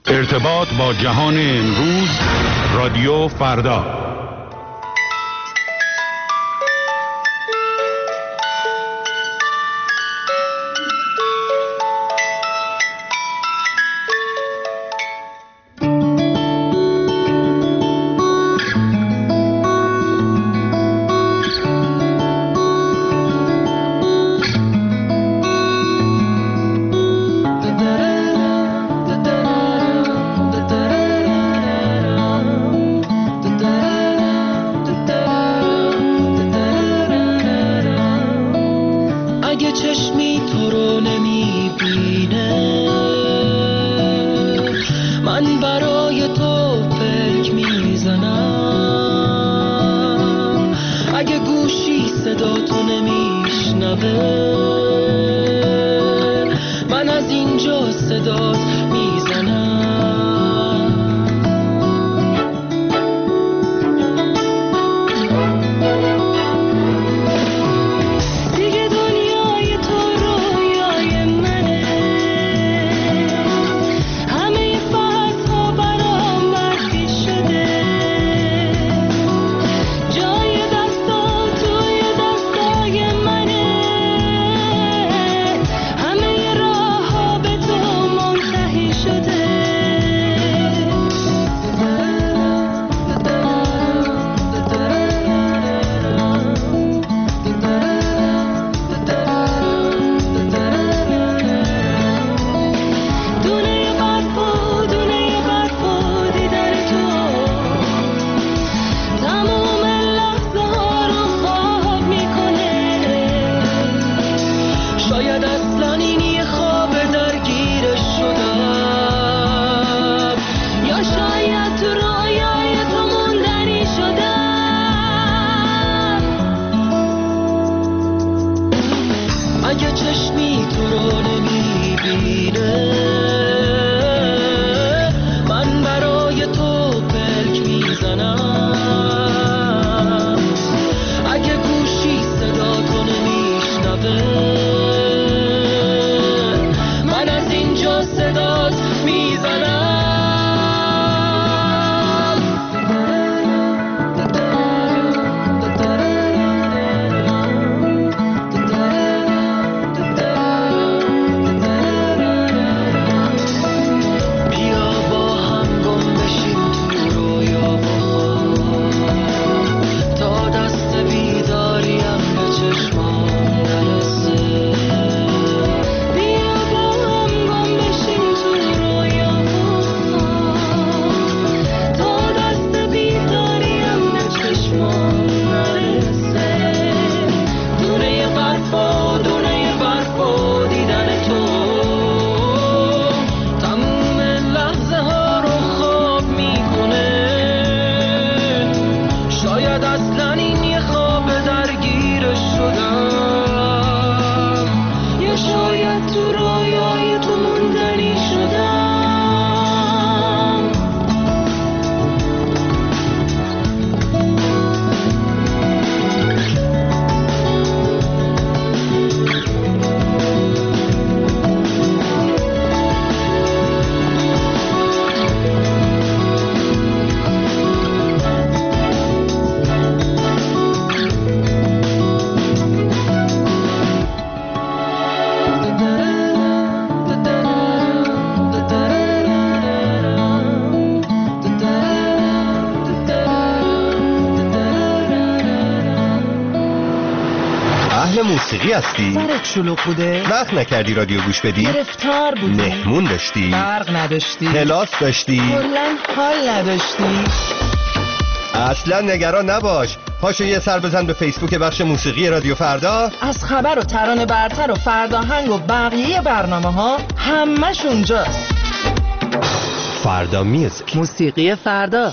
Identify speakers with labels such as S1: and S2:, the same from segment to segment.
S1: ارتباط با جهان امروز، رادیو فردا.
S2: موسیقی هستی؟
S3: سرت شلوغ بوده؟
S2: وقت نکردی رادیو گوش بدی؟
S3: گرفتار بودی؟
S2: مهمون داشتی؟
S3: برق نداشتی؟
S2: کلاس داشتی؟
S3: کلاً حال نداشتی؟
S2: اصلا نگران نباش، پاشو یه سر بزن به فیسبوک بخش موسیقی رادیو فردا.
S3: از خبر و ترانه برتر و فرداهنگ و بقیه برنامه ها همش اونجاست.
S2: فردا میوزیک،
S3: موسیقی فردا.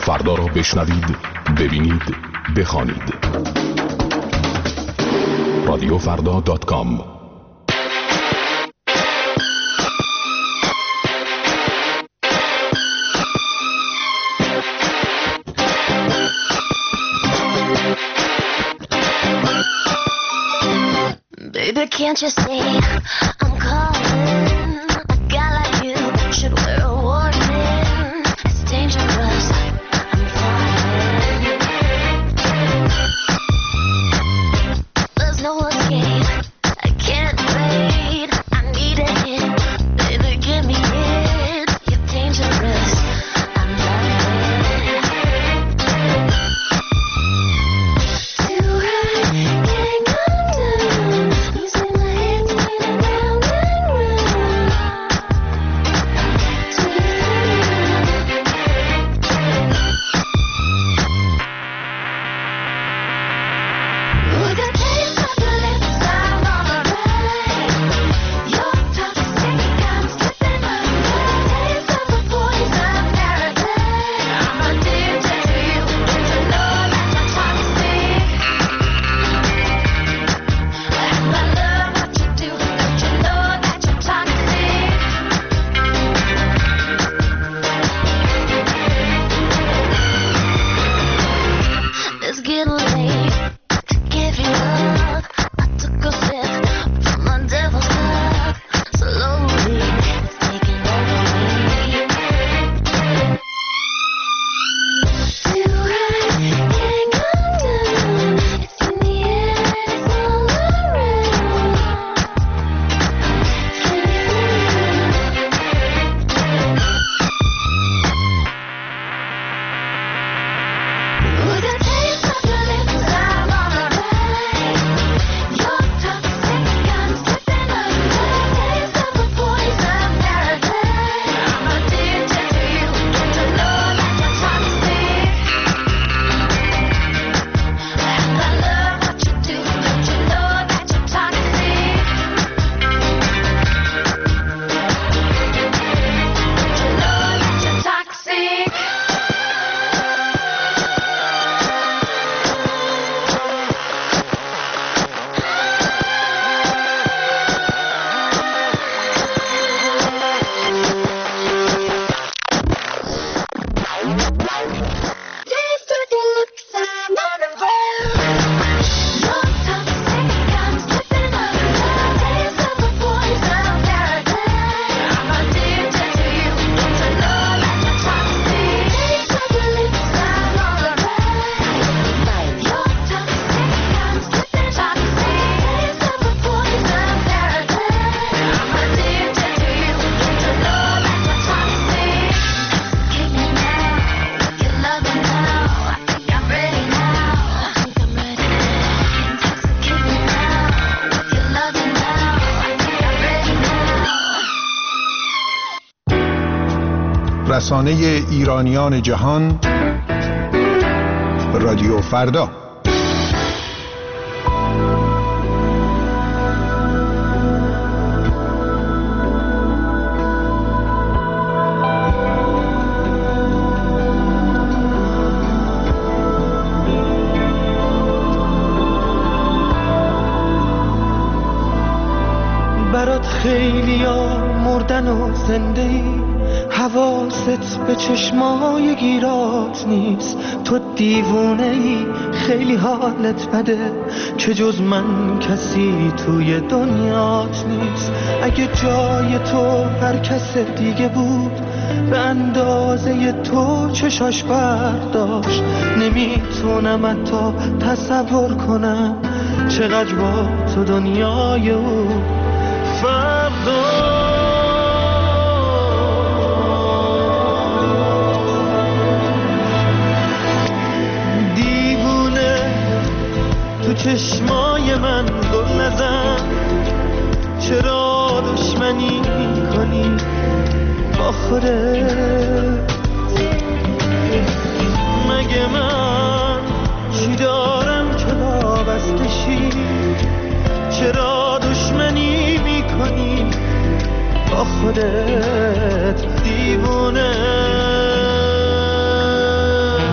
S1: فردا را بشنوید، ببینید، بخوانید. رادیوفردا.com.
S4: Baby, can't you see I'm calling? A guy like you should wear a warning. It's dangerous, I'm falling. There's no escape, I can't fade. I need a hit, baby, give me it. You're dangerous, I'm falling. Too high, can't come down. You see my head spinning round and round. With the taste of your lips, I'm on a ride. Your toxic, I'm slipping under. Taste of a poison paradise. I'm addicted to you. Don't you know that you're toxic? And I love what you do. Don't you know that you're toxic? It's getting late to give you up. I took a sip from the devil's cup. Slowly, it's taking over me. Too high, can't come down. It's in the air, it's all around. Can you With the taste of your lips, I'm on a ride. Your toxic, I'm slipping under. Taste of a poison paradise. I'm addicted to you. Don't you know that you're toxic? And I love what you do. Don't you know that you're toxic? Don't you know that you're toxic? Taste of your lips, I'm on a roll. Your toxic, I'm slipping under. Taste of a poison paradise. I'm addicted to you. Don't you know that you're toxic? Taste of your lips, I'm on a roll. Your toxic, I'm slipping toxic. Taste of a poison paradise. I'm addicted to you. Don't you know that you're toxic? Kick me now, with your loving now. I think I'm ready now. I think I'm ready now. Intoxicate me now, with your loving now. I think I'm ready now.
S5: رسانه ایرانیان جهان، رادیو فردا.
S6: برات خیلیا مردن و زنده ای، حواست به چشمای گیرات نیست. تو دیوونه ای، خیلی حالت بده که جز من کسی توی دنیات نیست. اگه جای تو هر کس دیگه بود به اندازه تو چشاش برداشت، نمیتونم حتی تصور کنم چقدر با تو دنیای او فردا. تو چشمای من گل نزن، چرا دشمنی کنی با خودت؟ مگه من چی دارم که وابسته شی؟ چرا دشمنی میکنی با خودت؟ دیوونه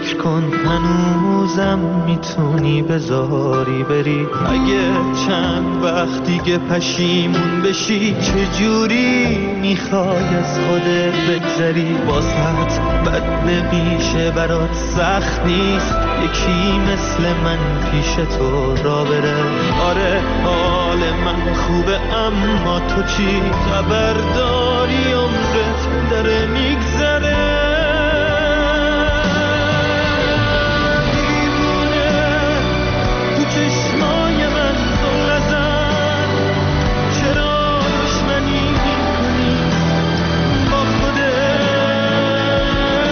S6: فکر کن هنوزم میتونی بذاری بری. اگه چند وقت دیگه پشیمون بشی چجوری میخوای از خودت بگذری؟ واسط بد نمیشه برات سخت نیست یکی مثل من پیش تو را بره. آره حال من خوبه اما تو چی خبر داری؟ عمرت داره میگذره. چشمای من زل نزن، چرا دشمنی میکنی با خودت؟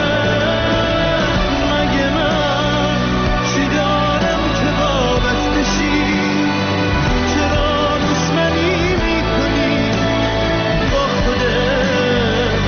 S6: مگه من چی دارم که بابت بشی؟ چرا دشمنی میکنی با خودت؟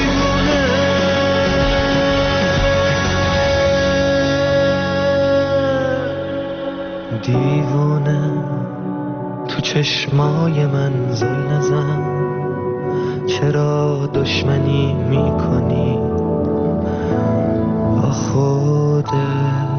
S6: دیوونه تو چشمای من زل نزن، چرا دشمنی میکنی با خودت؟